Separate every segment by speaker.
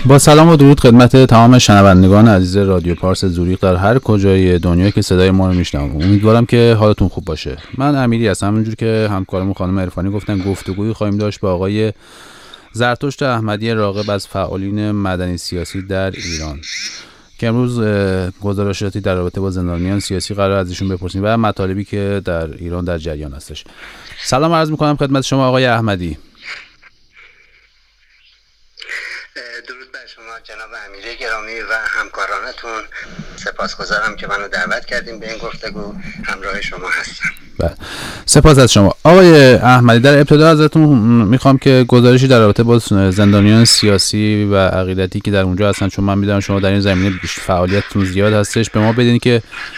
Speaker 1: با سلام و درود خدمت تمام شنوندگان عزیز رادیو پارس زوریخ در هر کجای دنیا که صدای ما رو میشنون. امیدوارم که حالتون خوب باشه. من امیری هستم. همونجور که همکارمون خانم عرفانی گفتن گفتگویی خواهیم داشت با آقای زرتشت احمدی راغب از فعالین مدنی سیاسی در ایران که امروز گزارشاتی در رابطه با زندانیان سیاسی قرار از ایشون بپرسیم و مطالبی که در ایران در جریان هستش. سلام عرض می‌کنم خدمت شما آقای احمدی.
Speaker 2: درود بر شما جناب امیری گرامی و همکارانتون. سپاسگزارم که منو دعوت کردیم به این گفتگو. همراه شما هستم.
Speaker 1: بله. سپاس از شما آقای احمدی. در ابتدا ازتون میخوام که گزارشی در رابطه با زندانیان سیاسی و عقیدتی که در اونجا هستن، چون من میدونم شما در این زمینه فعالیتتون زیاد هستش، به ما بدین که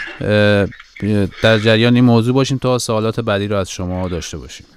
Speaker 1: در جریان این موضوع باشیم تا سوالات بعدی رو از شما داشته باشیم.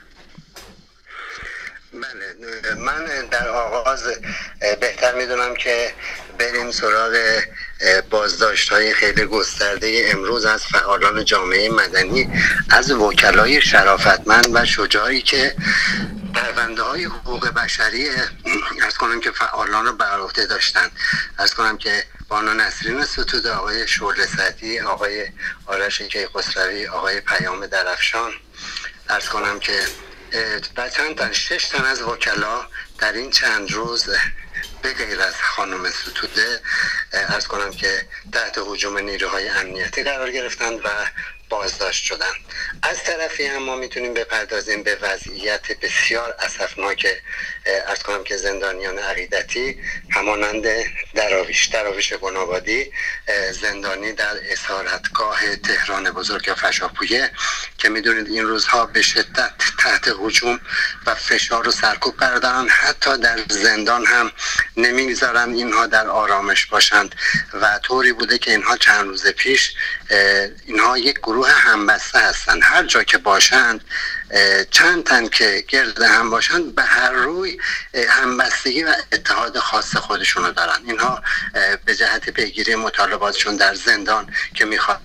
Speaker 2: بله، من در آغاز بهتر میدونم که بریم سراغ بازداشت‌های خیلی گسترده امروز از فعالان جامعه مدنی، از وکلای شرافتمند و شجاعی که پرونده‌های حقوق بشری عرض کنم که فعالان رو بر عهده داشتن. عرض کنم که بانو نسرین ستوده، آقای شعله سعدی، آقای آرش کیخسروی، آقای پیام درفشان، عرض کنم که و چند تن 6 تن از وکلا در این چند روز به غیر از خانم ستوده عرض کنم که تحت هجوم نیروهای امنیتی قرار گرفتند و بازداشت شدند. از طرفی هم ما میتونیم بپردازیم به وضعیت بسیار اسفناک عرض کنم که زندانیان عقیدتی همانند دراویش گنابادی، زندانی در اسارتگاه تهران بزرگ یا فشاپویه که میدونید این روزها به شدت تحت هجوم و فشار و سرکوب قرار دارن. حتی در زندان هم نمیگذارن اینها در آرامش باشند و طوری بوده که اینها چند روز پیش اینها یک گروه همبسته هستند. هر جا که باشند، چند تن که گرد هم باشند، به هر روی همبستگی و اتحاد خاص خودشونو دارن. اینها به جهت پیگیری مطالباتشون در زندان که میخواد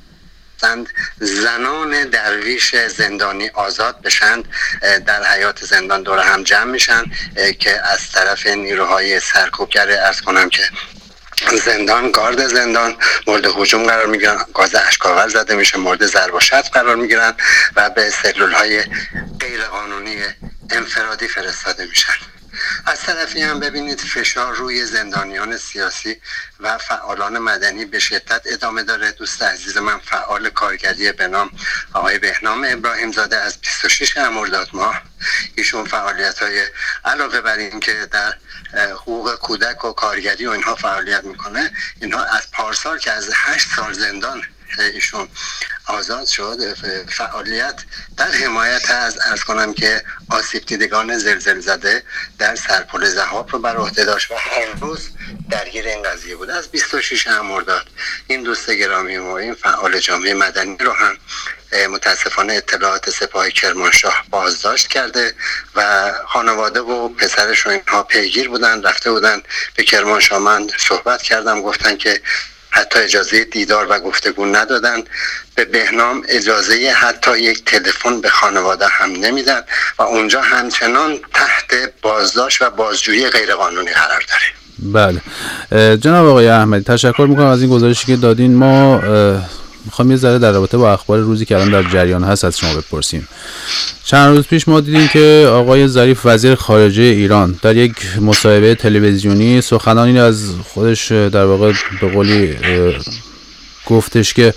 Speaker 2: زنان درویش زندانی آزاد بشند، در حیات زندان دور هم جمع میشن که از طرف نیروهای سرکوبگر عرض کنم که زندان، گارد زندان مورد هجوم قرار میگیرن، گاز اشک‌آور زده میشه، مورد ضرب و شتم قرار میگیرن و به سلول‌های غیرقانونی انفرادی فرستاده میشن. از طرفی هم ببینید فشار روی زندانیان سیاسی و فعالان مدنی به شدت ادامه داره. دوست عزیز من فعال کارگری به نام آقای بهنام ابراهیم زاده از 26 مرداد ماه، ایشون فعالیت‌های علاوه بر این که در حقوق کودک و کارگری و اینها فعالیت میکنه، اینها از پارسال که از 8 سال زندان ایشون آزاد شد، فعالیت در حمایت از عرض کنم که آسیب دیدگان زلزله زده در سرپل ضحاک رو بر عهده داشت و هر روز درگیر این قضیه بود. از 26 مرداد این دوست گرامی ما، این فعال جامعه مدنی رو هم متاسفانه اطلاعات سپاه کرمانشاه بازداشت کرده و خانواده و پسرش و اینها پیگیر بودن، رفته بودن به کرمانشاه. من صحبت کردم، گفتن که حتی اجازه دیدار و گفتگو ندادن. به بهنام اجازه حتی یک تلفن به خانواده هم نمیدن و اونجا همچنان تحت بازداشت و بازجویی غیرقانونی قرار داره.
Speaker 1: بله جناب آقای احمدی، تشکر میکنم از این گزارشی که دادین. ما میخوام یه ذره در رابطه با اخبار روزی که الان در جریان هست از شما بپرسیم. چند روز پیش ما دیدیم که آقای ظریف وزیر خارجه ایران در یک مصاحبه تلویزیونی سخنانی از خودش در واقع به قولی گفتش که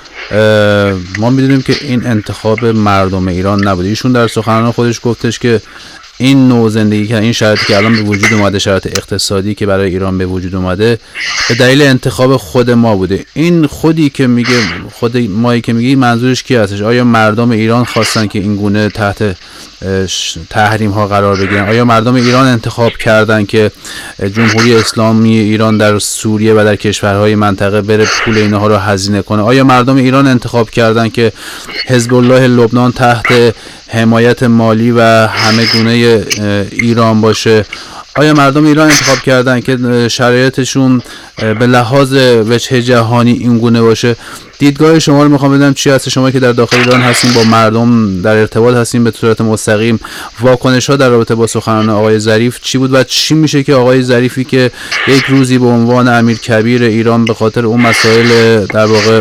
Speaker 1: ما میدونیم که این انتخاب مردم ایران نبوده. ایشون در سخنان خودش گفتش که این نوع زندگی که این شرایطی که الان به وجود اومده، شرایط اقتصادی که برای ایران به وجود اومده، به دلیل انتخاب خود ما بوده. این خودی که میگه، خود مایی که میگه، منظورش کی هستش؟ آیا مردم ایران خواستن که این گونه تحت تحریم ها قرار بگیرن؟ آیا مردم ایران انتخاب کردن که جمهوری اسلامی ایران در سوریه و در کشورهای منطقه بره پول اینها رو هزینه کنه؟ آیا مردم ایران انتخاب کردن که حزب الله لبنان تحت حمایت مالی و همه گونه ایران باشه؟ آیا مردم ایران انتخاب کردن که شرایطشون به لحاظ وجه جهانی این گونه باشه؟ دیدگاه شما رو میخوام بدم چی هست؟ شما که در داخل ایران هستین، با مردم در ارتباط هستین به صورت مستقیم، واکنش ها در رابطه با سخنان آقای ظریف چی بود و چی میشه که آقای ظریفی که یک روزی به عنوان امیرکبیر ایران به خاطر اون مسائل در واقع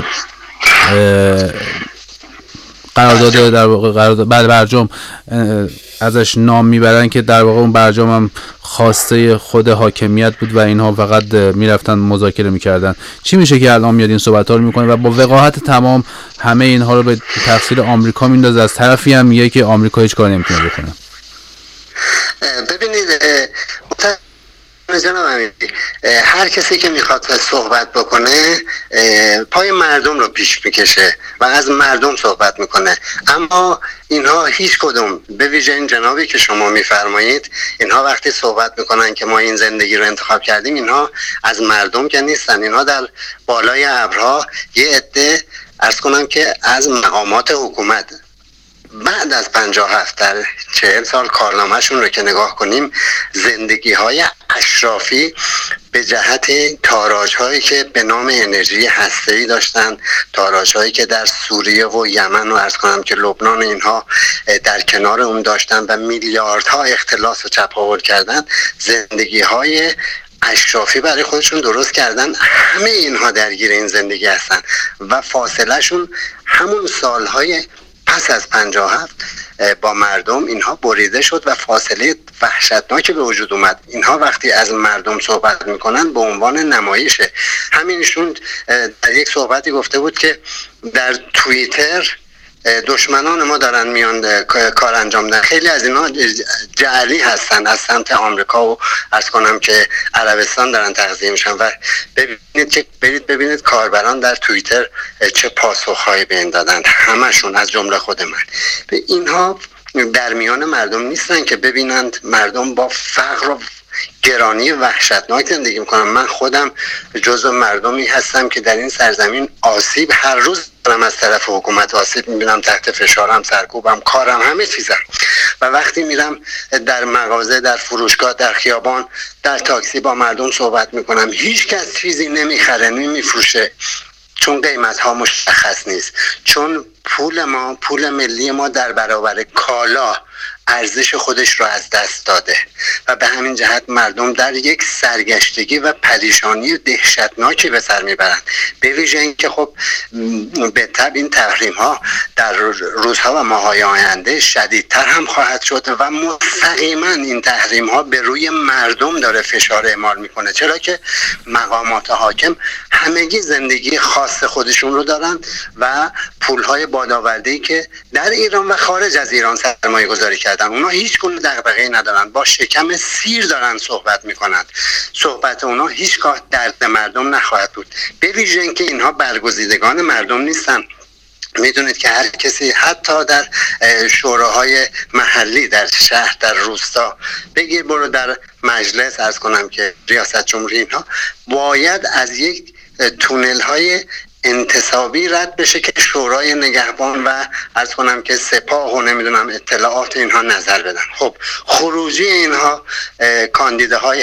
Speaker 1: قرارداد در واقع برجام ازش نام میبرن که در واقع اون برجام هم خواسته خود حاکمیت بود و اینها فقط میرفتن مذاکره میکردن، چی میشه که الان میاد این صحبت ها رو میکنه و با وقاحت تمام همه اینها رو به تقصیر آمریکا میندازه، از طرفی هم میگه که آمریکا هیچ کاری نمیتونه بکنه؟
Speaker 2: ببینید جناب امیری، هر کسی که میخواد صحبت بکنه پای مردم رو پیش میکشه و از مردم صحبت میکنه، اما اینها هیچ کدوم، به ویژه این جنابی که شما میفرمایید، اینها وقتی صحبت میکنن که ما این زندگی رو انتخاب کردیم، اینها از مردم که نیستن، اینها در بالای ابرها یه عده عرض کنم که از مقامات حکومت بعد از 57 در 40 سال کارنامه‌شون رو که نگاه کنیم، زندگی های اشرافی به جهت تاراج هایی که به نام انرژی هسته‌ای داشتن، تاراج هایی که در سوریه و یمن و عرض کنم که لبنان اینها در کنار اون داشتن و میلیاردها اختلاس و چپاول کردن، زندگی های اشرافی برای خودشون درست کردن. همه اینها درگیر این زندگی هستن و فاصله شون همون سالهای پس از 57 با مردم اینها بریده شد و فاصله وحشتناکی به وجود اومد. اینها وقتی از مردم صحبت میکنن به عنوان نمایشه. همینشون در یک صحبتی گفته بود که در توییتر دشمنان ما دارن میان کار انجام میدن، خیلی از اینا جعلی هستن، از سمت آمریکا و عرض کنم که عربستان دارن تغذیه میشن و برید ببینید کاربران در توییتر چه پاسخهایی به این دادن، همشون از جمله خود من. به اینها در میان مردم نیستن که ببینند مردم با فقر و گرانی وحشتناک زندگی میکنم. من خودم جزو مردمی هستم که در این سرزمین آسیب هر روز دارم از طرف حکومت آسیب میبینم، تحت فشارم، سرکوبم، کارم، همه چیزم. و وقتی میرم در مغازه، در فروشگاه، در خیابان، در تاکسی با مردم صحبت میکنم، هیچ کس چیزی نمیخره، نمیفروشه، چون قیمت ها مشخص نیست، چون پول ملی ما در برابر کالا ارزش خودش رو از دست داده و به همین جهت مردم در یک سرگشتگی و پریشانی دهشتناکی به سر میبرند. به ویژه اینکه خب به طبع این تحریم ها در روزها و ماه‌های آینده شدیدتر هم خواهد شد و مستقیما این تحریم ها به روی مردم داره فشار اعمال میکنه، چرا که مقامات حاکم همگی زندگی خاص خودشون رو دارن و پولهای بادآورده‌ای که در ایران و خارج از ایران سرمایه گذاری کردن، اونا هیچ گونه دغدغه‌ای ندارن، با شکم سیر دارن صحبت میکنن. صحبت اونا هیچگاه درد مردم نخواهد بود، به ویژه اینکه اینها برگزیدگان مردم نیستن. میدونید که هر کسی حتی در شوراهای محلی، در شهر، در روستا، بگیر برو در مجلس، عرض کنم که ریاست جمهوری، اینها باید از یک تونل های انتصابی رد بشه که شورای نگهبان و عرض کنم که سپاه و نمیدونم اطلاعات اینها نظر بدن. خب خروجی اینها کاندیداهای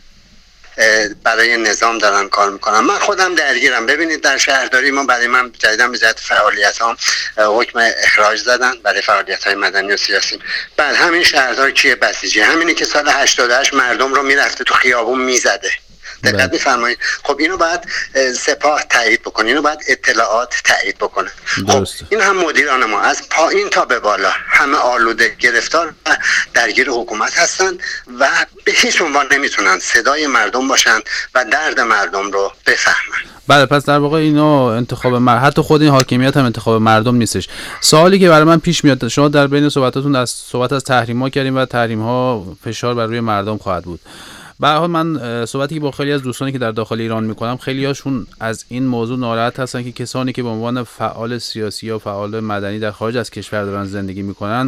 Speaker 2: برای نظام دارن کار میکنن. من خودم درگیرم. ببینید در شهرداری ما برای من جدیداً به جهت فعالیتام حکم اخراج زدن برای فعالیت‌های مدنی و سیاسی. بعد همین شهردار کیه؟ بسیجی، همینی که سال 88 مردم رو میرفته تو خیابون میزده. دقت می‌فرمایید. خب اینو باید سپاه تایید بکنه، اینو باید اطلاعات تایید بکنه. خب این هم مدیران ما از پایین تا به بالا همه آلوده، گرفتار و درگیر حکومت هستن و به هیچ عنوان نمیتونن صدای مردم باشن و درد مردم رو بفهمن.
Speaker 1: بله، پس در واقع اینا انتخاب حتی خود این حاکمیت هم انتخاب مردم نیستش. سوالی که برای من پیش میاد، شما در بین صحبتاتون از صحبت از تحریم‌ها کردیم و تحریم‌ها فشار بر روی مردم خواهد بود. به هر حال من صحبتی که با خیلی از دوستانی که در داخل ایران میکنم، خیلی هاشون از این موضوع ناراحت هستن که کسانی که به عنوان فعال سیاسی یا فعال مدنی در خارج از کشور دارن زندگی میکنن،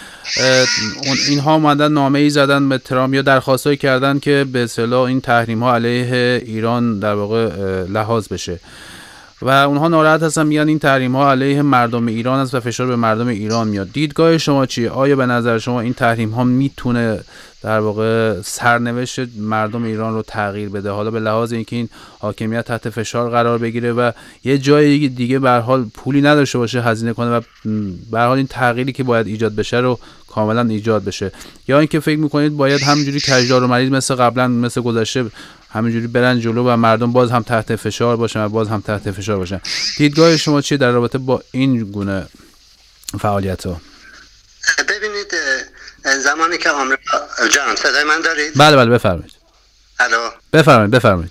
Speaker 1: اینها اومدن نامه‌ای زدن به ترامپ یا درخواستایی کردن که به اصطلاح این تحریم ها علیه ایران در واقع لحاظ بشه. و اونها ناراحت هستن، میگن این تحریم ها علیه مردم ایران است و فشار به مردم ایران میاد. دیدگاه شما چیه؟ آیا به نظر شما این تحریم ها میتونه در واقع سرنوشت مردم ایران رو تغییر بده، حالا به لحاظ اینکه این حاکمیت تحت فشار قرار بگیره و یه جای دیگه به هر حال پولی نداشته باشه هزینه کنه و به هر حال این تغییری که باید ایجاد بشه رو کاملا ایجاد بشه، یا اینکه فکر میکنید باید همینجوری کجدار و مریض مثل قبلا مثل گذشته همینجوری برن جلو و مردم باز هم تحت فشار باشن و باز هم تحت فشار باشن؟ دیدگاه شما چیه در رابطه با این گونه فعالیت‌ها؟
Speaker 2: ببینید زمانی که آمریکا جان صدای من دارید؟
Speaker 1: بله بفرمایید.
Speaker 2: الو
Speaker 1: بفرمایید.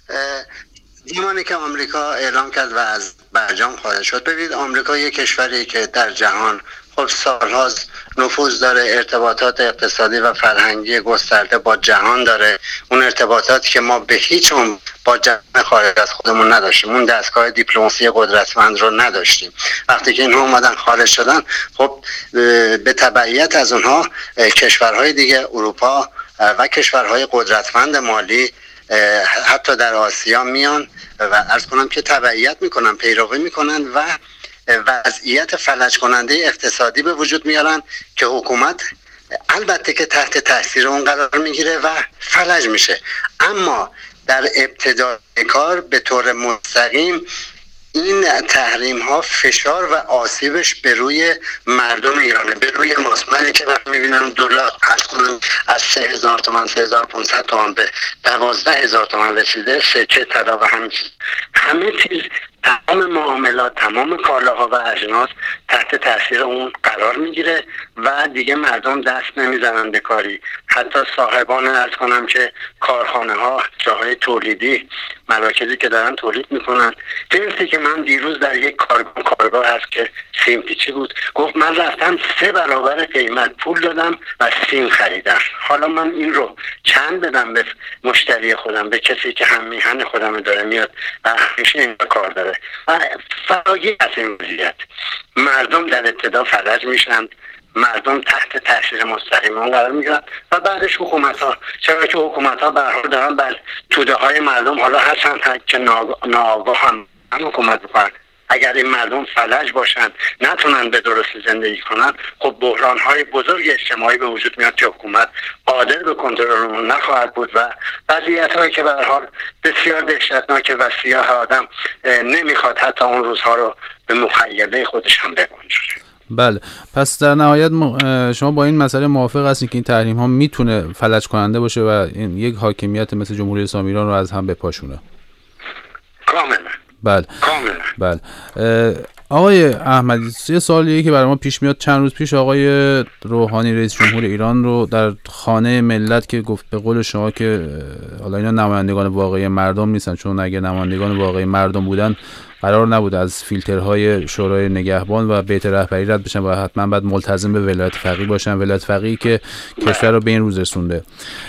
Speaker 2: زمانی که آمریکا اعلام کرد و از برجام خارج شد، ببینید آمریکا یک کشوری که در جهان خب سالهاست نفوذ داره، ارتباطات اقتصادی و فرهنگی گسترده با جهان داره، اون ارتباطاتی که ما به هیچ عنوان با جهان خارج از خودمون نداشتیم، اون دستگاه دیپلماسی قدرتمند رو نداشتیم. وقتی که اینها اومدن خارج شدن، خب به تبعیت از اونها کشورهای دیگه اروپا و کشورهای قدرتمند مالی حتی در آسیا میان و عرض کنم که تبعیت میکنن، پیروی میکنن و وضعیت فلج کننده اقتصادی به وجود میارن که حکومت البته که تحت تاثیر اون قرار میگیره و فلج میشه. اما در ابتدای کار به طور مستقیم این تحریم ها فشار و آسیبش به روی مردم ایرانه، به روی ماست. من که وقتی میبینم دلار از 3000 تومان 3500 تومان به 12000 تومان رسیده، سکه طلا و همه چیز، تمام معاملات، تمام کالاها و اجناس تحت تاثیر اون قرار میگیره و دیگه مردم دست نمیزنن به کاری. حتی صاحبان عرض کنم که کارخانه ها، جاهای تولیدی، مراکزی که دارن تولید میکنن، جنسی که من دیروز در یک کارگاه هست که سیم پیچی بود، گفت من رفتم 3 برابر قیمت پول دادم و سیم خریدم. حالا من این رو چند بدم به مشتری خودم، به کسی که هم میهن خودم داره میاد و همیشه این کار داره و فراگیر از این وضعیت. مردم در ابتدا فلج میشن، مردم تحت تاثیر مستقیم اون قرار میگیرن و بعدش حکومت ها، چرا که حکومت ها به هر حال دارن بر توده های مردم حالا هستن که ناآگاه هم حکومت میکنن. اگر این مردم فلج باشن، نتونن به درستی زندگی کنن، خب بحران های بزرگ اجتماعی به وجود میاد که حکومت قادر به کنترل اون نخواهد بود و وضعیت هایی که به هر حال بسیار دهشتناکه و سیاه آدم نمیخواد حتی اون روزها رو به مخیله خودش هم بگنجونه.
Speaker 1: بله، پس در نهایت شما با این مسئله موافق هستید که این تحریم ها میتونه فلج کننده باشه و این یک حاکمیت مثل جمهوری اسلامی ایران رو از هم بپاشونه؟
Speaker 2: کاملا.
Speaker 1: بله. آقای احمدی، یه سوالیه که برای ما پیش میاد. چند روز پیش آقای روحانی رئیس جمهور ایران رو در خانه ملت که گفت به قول شما که حالا اینا نمایندگان واقعی مردم نیستن، چون اگه نمایندگان واقعی مردم بودن قرار نبود از فیلترهای شورای نگهبان و بیت رهبری رد بشن و حتما باید ملتزم به ولایت فقیه باشن، ولایت فقیه که کشور رو به این روز رسونده.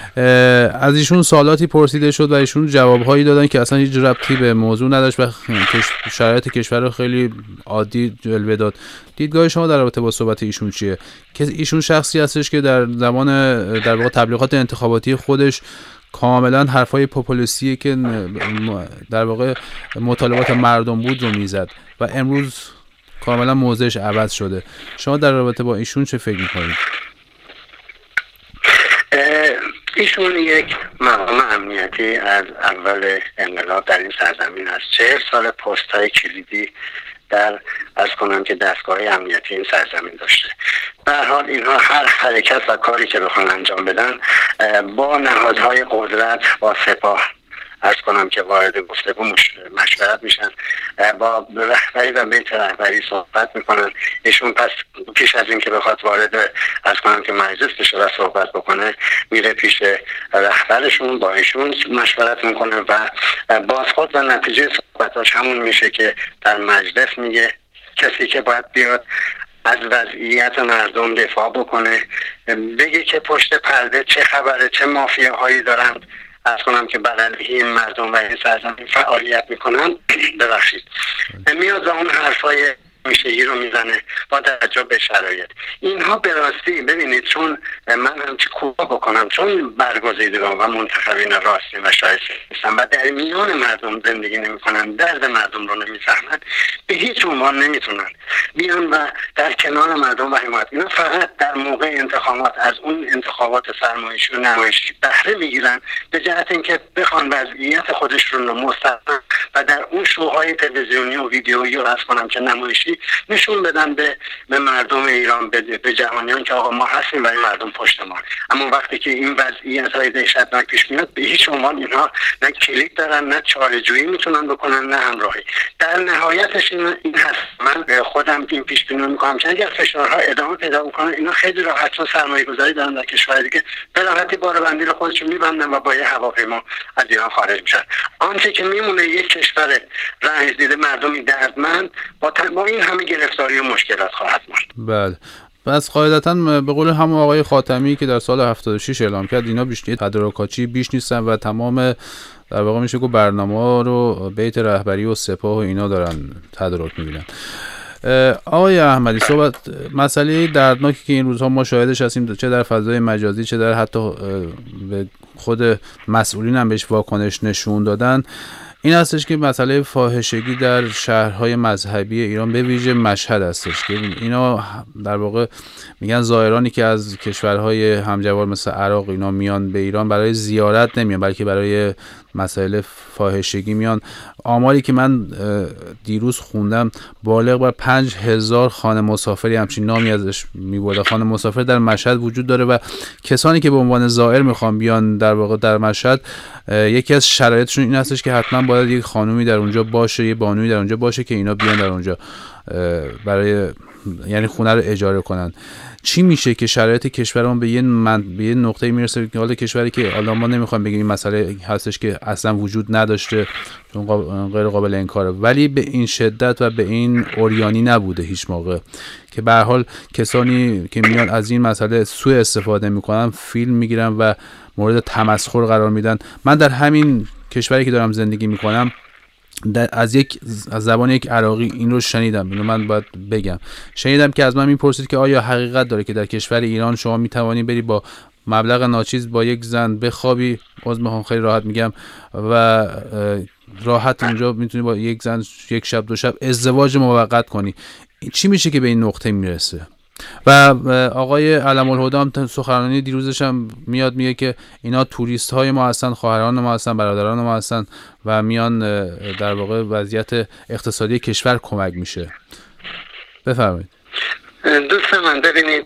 Speaker 1: از ایشون سوالاتی پرسیده شد و ایشون جوابهایی دادن که اصلا هیچ ربطی به موضوع نداشت و شرایط کشور رو خیلی عادی جلوه داد. دیدگاه شما در رابطه با صحبت ایشون چیه؟ که ایشون شخصی هستش که در زمان در واقع تبلیغات انتخاباتی خودش کاملا حرفای پاپولیستیه که در واقع مطالبات مردم بود رو میزد و امروز کاملا موضعش عوض شده. شما در رابطه با ایشون چه فکر میکنید؟
Speaker 2: ایشون یک مقام امنیتی از اول انقلاب در این سرزمین هست. 40 سال پست های کلیدی در از کنم که دستگاه امنیتی این سرزمین داشته. به هر حال اینها هر حرکت و کاری که بخوان انجام بدن با نهادهای قدرت، با سپاه از کنم که وارد گفتگو مشورت میشن، با رهبری و بیت رهبری صحبت میکنن. ایشون پس پیش از این که بخواد وارد از کنم که مجلس بشه و صحبت بکنه، میره پیش رهبرشون، با ایشون مشورت میکنه و بازخورد و نتیجه صحبتاش همون میشه که در مجلس میگه کسی که باید بیاد از وضعیت مردم دفاع بکنه، بگه که پشت پرده چه خبره، چه مافیاهایی دارن از کنم که برای این مردم و این سرزمین فعالیت میکنن. ببخشید، میاد و اون حرفای میشگی رو میزنه با توجه به شرایط. اینها به راستی ببینید، چون من هم چه کوتاه بکنم، چون برگزیدگان و منتخبین راستی و شایسته نیستن و در میان مردم زندگی نمیکنن، درد مردم رو نمیفهمن، به هیچ عنوان نمیتونن بیان و در کنار مردم و حمایت. اینا فقط در موقع انتخابات از اون انتخابات فرمایشی و نمایشی بهره میگیرن به جهت اینکه بخوان وضعیت خودشون رو مستقیم و در اون شوهای تلویزیونی و ویدیویی رو عرض کنم که نمایشی نشون بدن به مردم ایران، به جهانیان که آقا ما هستیم و این مردم پشت ما. اما وقتی که این وضعیت‌های دهشتناک پیش میاد، به هیچ عنوان اینها نه کلید دارن، نه چاره‌جویی میتونن بکنن، نه همراهی. در نهایتش این هست. من خودم این پیش بینی میکنم که اگر فشارها ادامه پیدا کنه، اینا خیلی راحت چون سرمایه‌گذاری دارن در کشور دیگه، به راحتی باربندی رو خودشون میبندن و با یه هواپیما از ایران خارج میشن. آنچه که میمونه یک کشور رنج دیده مردمی دردمند با این همه گرفتاری و مشکلات خواهد ماند.
Speaker 1: بله. پس قاعدتاً به قول همون آقای خاتمی که در سال 76 اعلام کرد، اینا بیشتر تدارکاتی بیش نیستن و تمام در واقع میشه که برنامه رو بیت رهبری و سپاه و اینا دارن تدارک میبینن. آقای احمدی، صحبت مسئله دردناکی که این روزها ما شاهدش هستیم، چه در فضای مجازی چه در حتی به خود مسئولین هم بهش واکنش نشون دادن، این هستش که مسئله فاحشگی در شهرهای مذهبی ایران به ویژه مشهد هستش که اینا در واقع میگن زائرانی که از کشورهای همجوار مثل عراق اینا میان به ایران برای زیارت نمیان، بلکه برای مسائل فاحشگی میان. آماری که من دیروز خوندم بالغ بر 5000 خانه مسافری، همچین نامی ازش میبرده، خانه مسافر در مشهد وجود داره و کسانی که به عنوان زائر میخوان بیان در واقع در مشهد، یکی از شرایطشون این هستش که حتما باید یک خانومی در اونجا باشه، یک بانوی در اونجا باشه که اینا بیان در اونجا برای یعنی خونه رو اجاره کنن. چی میشه که شرایط کشورمون به یه نقطه میرسه که حالا کشوری که حالا ما نمیخوام بگیم این مسئله هستش که اصلا وجود نداشته چون غیر قابل انکاره، ولی به این شدت و به این عریانی نبوده هیچ موقع که به هر حال کسانی که میان از این مسئله سوء استفاده میکنن، فیلم میگیرن و مورد تمسخر قرار میدن. من در همین کشوری که دارم زندگی میکنم از زبان یک عراقی این رو شنیدم، اینو من باید بگم، شنیدم که از من میپرسید که آیا حقیقت داره که در کشور ایران شما میتوانی بری با مبلغ ناچیز با یک زن بخوابی، میخوام خیلی راحت میگم، و راحت اونجا میتونی با یک زن یک شب دو شب ازدواج موقت کنی. چی میشه که به این نقطه میرسه؟ و آقای علم الهدی هم سخنرانی دیروزش هم میاد میگه که اینا توریست های ما هستن، خواهران ما هستن، برادران ما هستن و میان در واقع وضعیت اقتصادی کشور کمک میشه. بفرمایید.
Speaker 2: دوست من ببینید،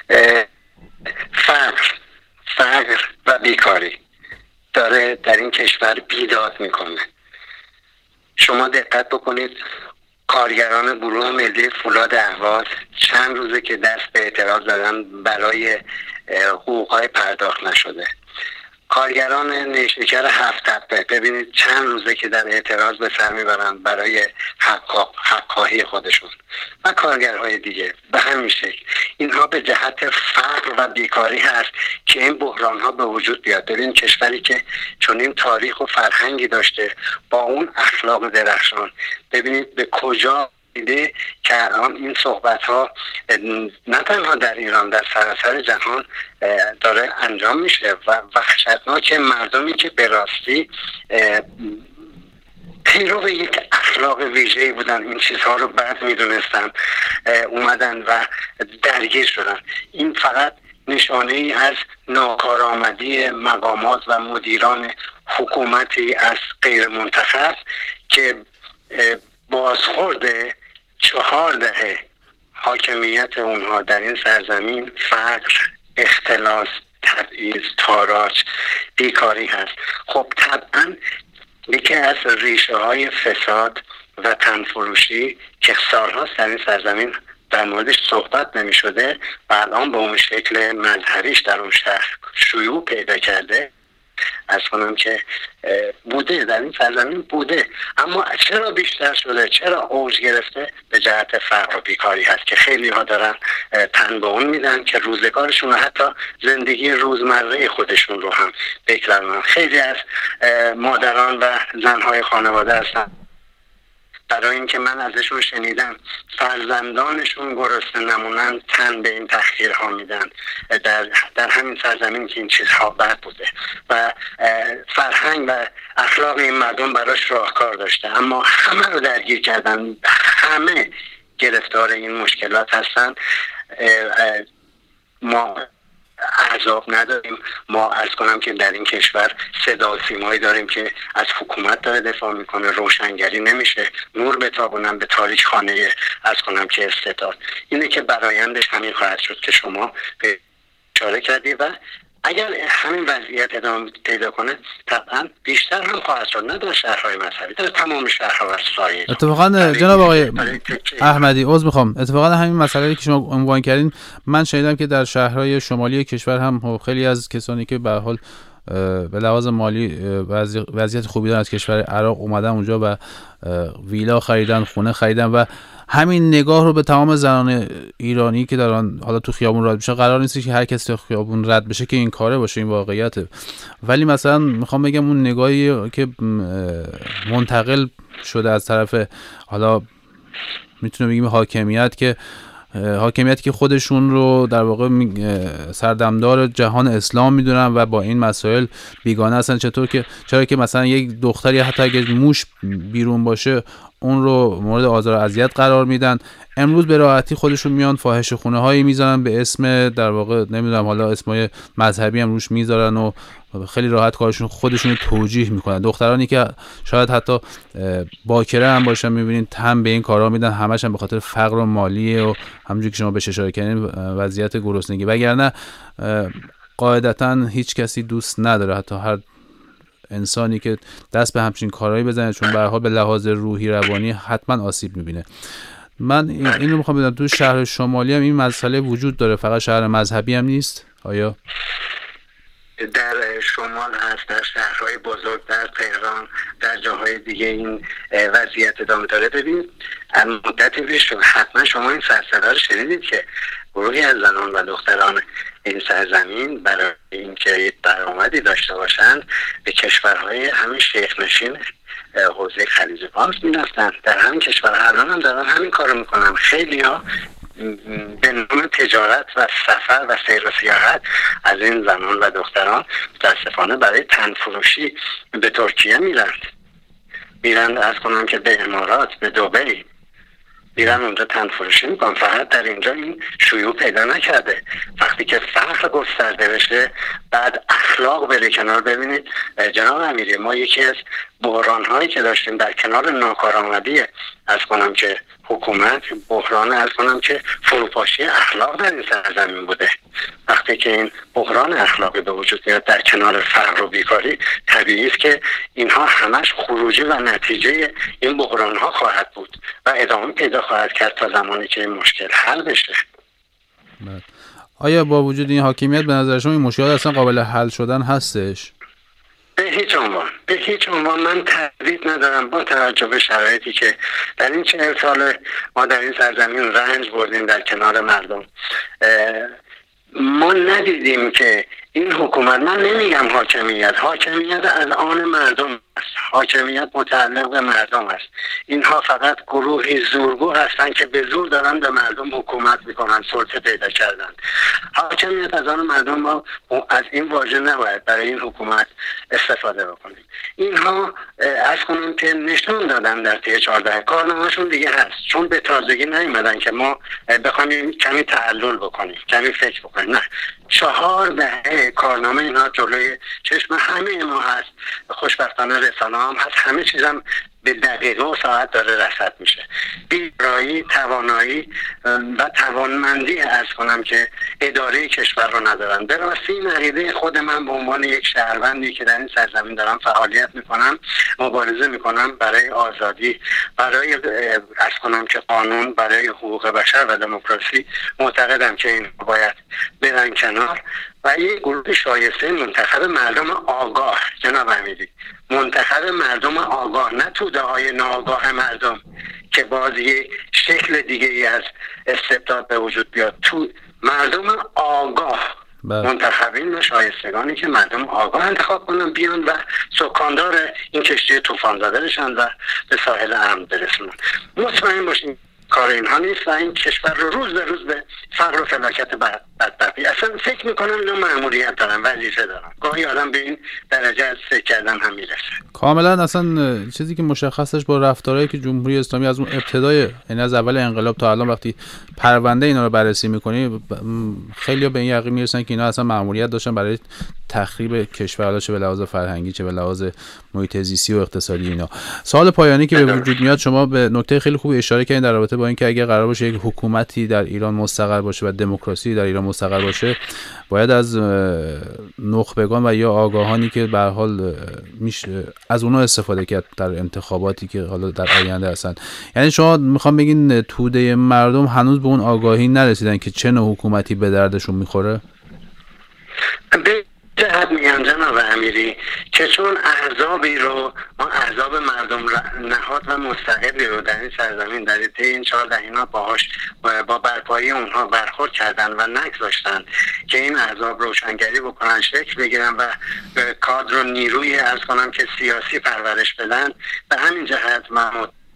Speaker 2: فقر و بیکاری داره در این کشور بیداد میکنه. شما دقت بکنید، کارگران گروه ملی فولاد اهواز چند روزه که دست به اعتراض دادن برای حقوقهای پرداخت نشده. کارگران نیشکر هفت تپه ببینید چند روزه که در اعتراض به سر میبرن برای حق‌خواهی خودشون و کارگرهای دیگه به همین شکل. اینها به جهت فقر و بیکاری هست که این بحران ها به وجود بیاد. ببین کشوری که چنین تاریخ و فرهنگی داشته با اون اخلاق درخشان، ببینید به کجا دیده که الان این صحبت ها نه تنها در ایران، در سراسر جهان داره انجام میشه و وحشتناک مردمی که به راستی پیرو یک اخلاق ویژه‌ای بودن، این چیزها رو بد میدونستن، اومدن و درگیر شدن. این فقط نشانه ای از ناکارآمدی مقامات و مدیران حکومتی از غیر منتخب که بازخورد 4 دهه حاکمیت اونها در این سرزمین فقر، اختلاس، تبعیض، تاراج، بیکاری هست. خب طبعا یکی از ریشه های فساد و تنفروشی که سالهاست در این سرزمین در موردش صحبت نمی شده و الان به اون شکل مظهریش در اون شهر شیوع پیدا کرده، از کنم که بوده در این سرزمین بوده، اما چرا بیشتر شده، چرا اوج گرفته؟ به جهت فقر و بیکاری هست که خیلی ها دارن تن به اون میدن که روزگارشون و حتی زندگی روزمره خودشون رو هم بگذرونن. خیلی از مادران و زنهای خانواده هستن برای اینکه من ازشون شنیدم فرزندانشون گرسنه نمونن تن به این تحقیرها میدن در همین سرزمین که این چیزها بد بوده و فرهنگ و اخلاق این مردم براش راهکار داشته، اما همه رو درگیر کردن، همه گرفتار این مشکلات هستن. ما عذاب نداریم، ما عرض کنم که در این کشور صدا و سیمایی داریم که از حکومت داره دفاع میکنه، روشنگری نمیشه، نور بتابونن به تاریک خانه عرض کنم که استعداد. اینه که برایندش همین خواهد شد که شما اشاره کردی و اگر همین وضعیت ادامه پیدا کنه طبعا بیشتر هم خواهد شد، نه در شهرهای مذهبی، در تمام شهرها و سایر.
Speaker 1: اتفاقا جناب آقای احمدی عذر میخوام، اتفاقا همین مسئله که شما عنوان کردین من شنیدم که در شهرهای شمالی کشور هم خیلی از کسانی که به حال به لحاظ مالی وضعیت خوبی دارن از کشور عراق اومدن اونجا و ویلا خریدن، خونه خریدن و همین نگاه رو به تمام زنان ایرانی که دارن حالا تو خیابون رد بشه، قرار نیست که هر کسی تو خیابون رد بشه که این کاره باشه، این واقعیته. ولی مثلا میخوام بگم اون نگاهی که منتقل شده از طرف حالا میتونه بگیم حاکمیت که خودشون رو در واقع سردمدار جهان اسلام میدونن و با این مسائل بیگانه هستن. چرا که مثلا یک دختری حتی اگه موش بیرون باشه اون رو مورد آزار و اذیت قرار میدن. امروز به راحتی خودشون میان فاحشه خونه هایی میذارن به اسم در واقع نمیدونم حالا اسمای مذهبی هم روش میذارن و خیلی راحت کارشون خودشون توجیه میکنن. دخترانی که شاید حتی باکره هم باشن میبینین تن به این کارا میدن، همش هم به خاطر فقر و مالیه و همونجوری که شما بهش اشاره کردین وضعیت گرسنگی، وگرنه قاعدتا هیچ کسی دوست نداره حتی هر انسانی که دست به همچین کارهایی بزنه، چون به هر حال به لحاظ روحی روانی حتما آسیب میبینه. من این رو میخوام بدونم تو شهر شمالی هم این مسئله وجود داره، فقط شهر مذهبی هم نیست آیا؟
Speaker 2: در شمال هست، در شهرهای بزرگ، در تهران، در جاهای دیگه این وضعیت ادامه داره. ببینید مدتی پیش حتما شما این سرصدا رو شنیدید که گروهی از زنان و دختران این سرزمین برای اینکه درآمدی داشته باشند به کشورهای همین شیخ نشین حوزه خلیج فارس می‌رفتند. در همین کشورها الان هم دارن همین کارو میکنن. خیلی‌ها به نام تجارت و سفر و سیر و سیاحت از این زنان و دختران متاسفانه برای تن فروشی به ترکیه میرند از کنم که به امارات، به دبی میرن اونجا تن فروشی میکنن. فقط در اینجا این شیوع پیدا نکرده. وقتی که فقر گسترده بشه بعد اخلاق بره کنار. ببینید جناب امیری، ما یکی از بحران هایی که داشتیم در کنار ناکارآمدی از کنم که حکومت، بحران از کنم که فروپاشی اخلاق در این سرزمین بوده. وقتی که این بحران اخلاقی به وجود میاد در کنار فقر و بیکاری، طبیعی است که اینها همش خروجی و نتیجه این بحران ها خواهد بود و ادامه پیدا خواهد کرد تا زمانی که این مشکل حل بشه.
Speaker 1: آیا با وجود این حاکمیت به نظر شما این مشکل اصلا قابل حل شدن هستش؟
Speaker 2: به هیچ عنوان من تردید ندارم. با توجه به شرایطی که در این 40 سال ما در این سرزمین رنج بردیم در کنار مردم، ما ندیدیم که این حکومت، من نمیگم حاکمیت از آن مردم است، حاکمیت متعلق به مردم است. اینها فقط گروهی زورگو هستند که به زور دارن به مردم حکومت میکنن، سلطه پیدا کردن. حاکمیت از آن مردم، ما از این واژه نباید برای این حکومت استفاده بکنیم. اینها از کنون که نشون دادن در طی 14 کارنامه‌شون دیگه هست، چون به تازگی نیومدن که ما بخوایم کمی تعلل بکنیم، کمی فکر بکنیم. نه، 4 دهه کارنامه اینا جلوی چشم همه ما هست. خوشبختانه رسانه هم هست، همه چیزم به دقیقه و ساعت داره رصد میشه. بیرایی، توانایی و توانمندی از کنم که اداره کشور رو ندارن. به راستی این عقیده خود من به عنوان یک شهروندی که در این سرزمین دارم فعالیت میکنم، مبارزه میکنم برای آزادی، برای از کنم که قانون، برای حقوق بشر و دموکراسی، معتقدم که این باید برن کنار و یک گروه شایسته منتخب مردم آگاه، جناب امیری، منتخب مردم آگاه، نه توده های ناآگاه مردم که باز یک شکل دیگه ای از استبداد به وجود بیاد. تو مردم آگاه منتخبین و شایستگانی که مردم آگاه انتخاب کنن بیان و سکاندار این کشتی طوفان زده بشن و به ساحل امن برسونن. مطمئن باشین کار اینها نیست و این کشور رو روز به روز به فقر و فلاکت بدبختی. اصلا فکر میکنم اینا مأموریت دارن، وظیفه دارن. گاهی آدم به این درجه از فکر کردن هم میرسه.
Speaker 1: کاملا اصلا چیزی که مشخصش با رفتارهایی که جمهوری اسلامی از اون ابتدای، یعنی از اول انقلاب تا الان وقتی پرونده اینا رو بررسی میکنی، خیلی‌ها به این یقین میرسن که اینا اصلا مأموریت داشتن برای تخریب کشور، چه به لحاظ فرهنگی چه به لحاظ محیط زیستی و اقتصادی اینا. سوال پایانی که به وجود میاد، شما به نکته خیلی خوب اشاره کردین در رابطه با اینکه اگه قرار باشه یک حکومتی در ایران مستقر باشه و دموکراسی در ایران مستقر باشه، باید از نخبگان و یا آگاهانی که به هر حال میشه از اونها استفاده کرد در انتخاباتی که حالا در آینده هستن. یعنی شما میخوام بگین توده مردم هنوز به اون آگاهی نرسیدن که چه نوع حکومتی به دردشون میخوره؟
Speaker 2: جهت میگم جناب امیری که چون احزابی رو ما احزاب مردم نهاد و مستقلی رو در این سرزمین در طی این 14 اینا باهاش با برپایی اونها برخورد کردن و نگذاشتن که این احزاب روشنگری بکنن، شکل بگیرن و کادر و نیروی عرض کنم که سیاسی پرورش بدن. به همین جهت من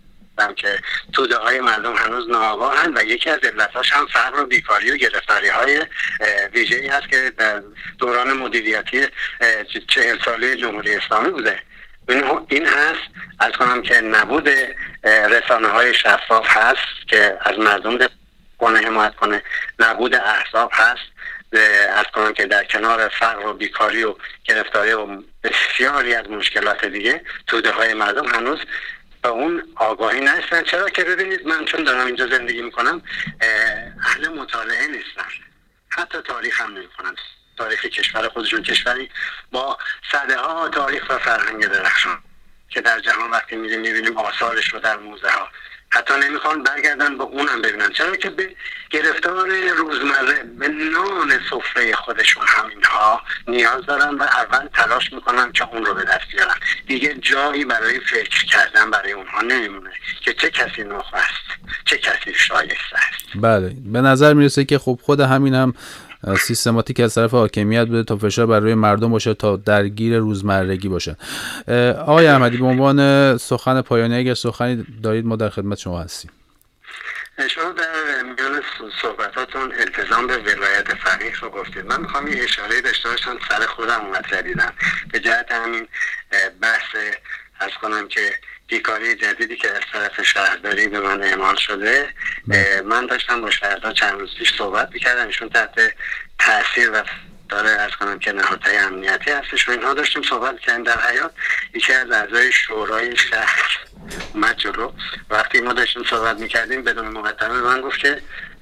Speaker 2: که توده های مردم هنوز ناآگاهند و یکی از علتاش هم فقر و بیکاری و گرفتاری های ویژه‌ای هست که در دوران مدیریتی 40 ساله جمهوری اسلامی بوده. این هست از کنم که نبود رسانه های شفاف هست که از مردم حمایت کنه، نبود احزاب هست از کنم که در کنار فقر و بیکاری و گرفتاری و بسیاری از مشکلات دیگه توده های مردم هنوز به اون آگاهی نرسیدن. چرا که ببینید من چون دارم اینجا زندگی میکنم اهل مطالعه نیستم، حتی تاریخ هم نمیکنم. تاریخ کشور خودشون، کشوری با صده ها تاریخ و فرهنگ درخشان که در جهان وقتی میبینیم آثارش رو در موزه ها، حتی نمیخوان برگردن با اونم ببینن. چرا که به گرفتار روزمره به نان سفره خودشون هم اینها نیاز دارن و اول تلاش میکنن که اون رو به دست بیارن. دیگه جایی برای فکر کردن برای اونها نمیمونه که چه کسی نخبه است، چه کسی شایسته است.
Speaker 1: بله، به نظر میرسه که خب خود همین هم سیستماتیک از طرف حاکمیت بوده تا فشار بر روی مردم باشه، تا درگیر روزمرگی باشه. آقای احمدی، به عنوان سخن پایانی اگر سخنی دارید ما در خدمت شما هستیم.
Speaker 2: شما در میان صحبتاتون التزام به ولایت فقیه رو گفتید. من میخوام یه اشاره داشته باشم، سر خودم اومد دیدم به جهت همین بحث از کنم که بیکاری جدیدی که از طرف شهرداری به من اعمال شده. من داشتم با شهردار چند روز پیش صحبت میکردم، ایشون تحت تاثیر و داره از کنم که نهادهای امنیتی هستش و اینها داشتیم صحبت کردیم. در حیاط یکی از اعضای شورای شهر اومد جلو، وقتی ما داشتیم صحبت میکردیم بدون مقدمه من گفت که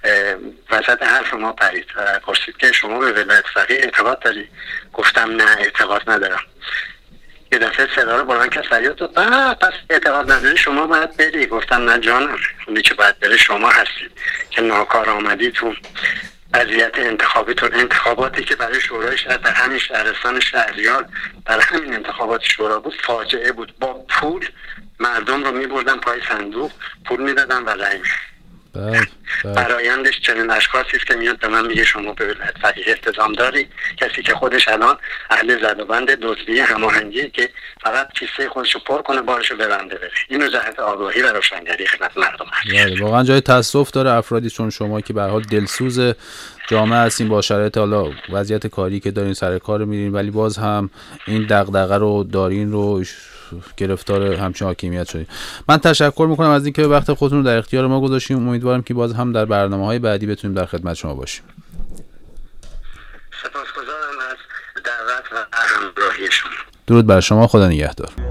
Speaker 2: وسط حرف ما پرید و پرسید که شما به ولایت فقیه اعتقاد داری؟ گفتم نه اعتقاد ندارم. یه دفعه صدا رو بلند کرد فریاد زد پس اعتقاد نداری شما باید بری. گفتم نه جانم، اونی که باید بره شما هستید که ناکار آمدیتون وضعیت انتخابیتون، انتخاباتی که برای شورای شهر در همین شهرستان شهریار در همین انتخابات شورا بود فاجعه بود. با پول مردم رو میبردن پای صندوق، پول میدادن و رای برایندش چنین اشخاصی است که میاد به من میگه شما به ولایت فقیه التزام داری، کسی که خودش الان اهل زدوبند دزدی هماهنگی که فقط کیسه خودشو پر کنه بارشو ببنده بره. اینو جهت آگاهی و روشنگری خدمت مردم هست.
Speaker 1: واقعا جای تاسف داره افرادی چون شما که به هر حال دلسوز جامعه هستین، با شرایط حالا وضعیت کاری که دارین سر کار میرین ولی باز هم این دغدغه رو دارین، رو گرفتار همچین حاکمیت شدید. من تشکر میکنم از اینکه وقت خودتون رو در اختیار ما گذاشتیم. امیدوارم که باز هم در برنامه‌های بعدی بتونیم در خدمت شما باشیم.
Speaker 2: سپاسگزارم از دعوت و همراهی شما.
Speaker 1: درود بر شما، خدا نگهدار.